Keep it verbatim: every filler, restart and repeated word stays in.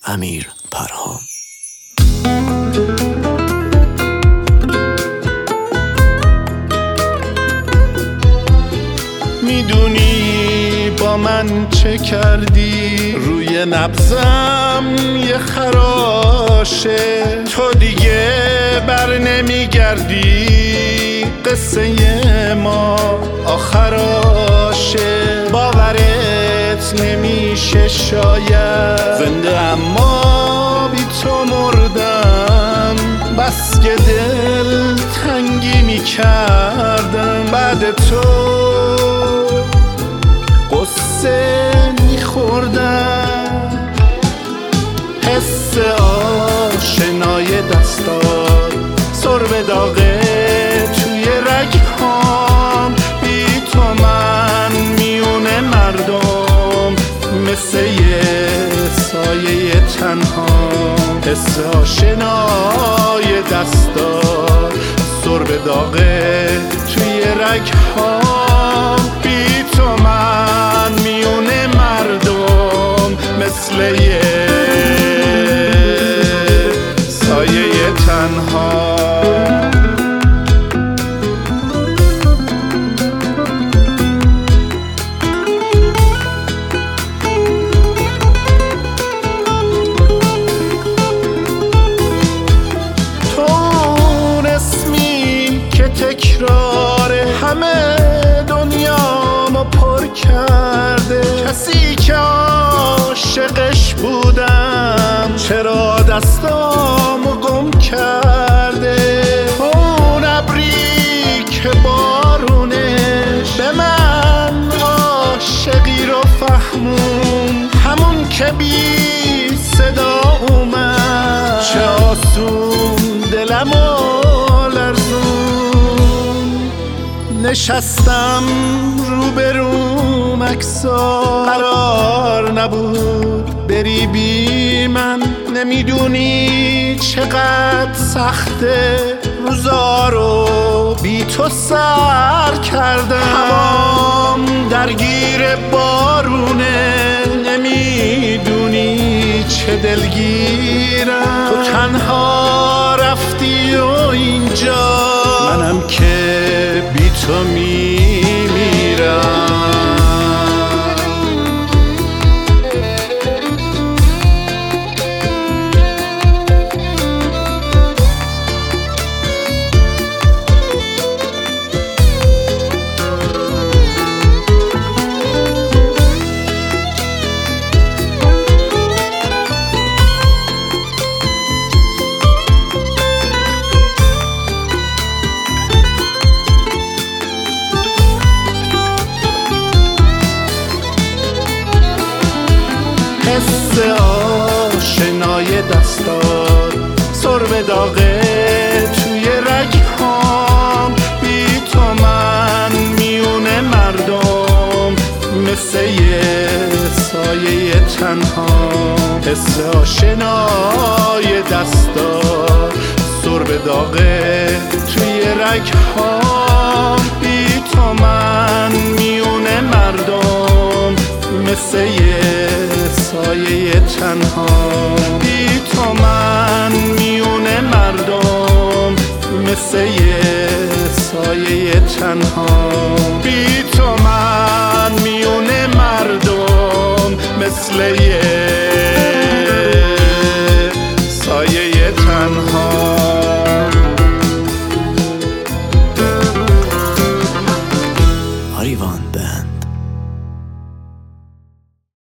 امیر پرهام. میدونی با من چه کردی؟ روی نبضم یه خراشه، تو دیگه بر نمیگردی، قصه ما آخراشه. باورت نمیشه شاید، زنده اما بی تو مردم، بس که دل تنگی میکردم. بعد تو قصه میخوردم، حس آشنای دستات، سر به داغه توی رگهام. بی تو من میونه مردم، مثل یه سایه تنهام. حس آشنای دستات، سر به داغه توی رگهام. بی تو من میونه مردم، مثل یه سایه تنها. تو اون اسمی که تکرار همه دنیامو پر کرده، کسی که عاشقش بودم چرا دستامو گم کرده. اون ابری که بارونش به من عاشقی رو فهمون، همون که بی صدا اومد، چه آسون دلمو لرزون. نشستم روبروم عکسا، قرار نبود بری بی من. نمیدونی چقدر سخته روزا رو بی تو سر کردم. هوام درگیر بارونه، نمیدونی چه دلگیرم. تو تنها رفتی و اینجا منم که بی تو میمیرم. حس آشنای دستات، سر به داغه توی رگهام. بی تو من میونه مردم، مثل یه سایه تنهام. حس آشنای دستات، سر به داغه توی رگهام. بی تو من میونه مردم، مثل یه سایه تنها. بی تو من میونه مردم، مثل یه سایه تنها. بی تو من میونه مردم، مثل یه سایه تنها. آریوان بند.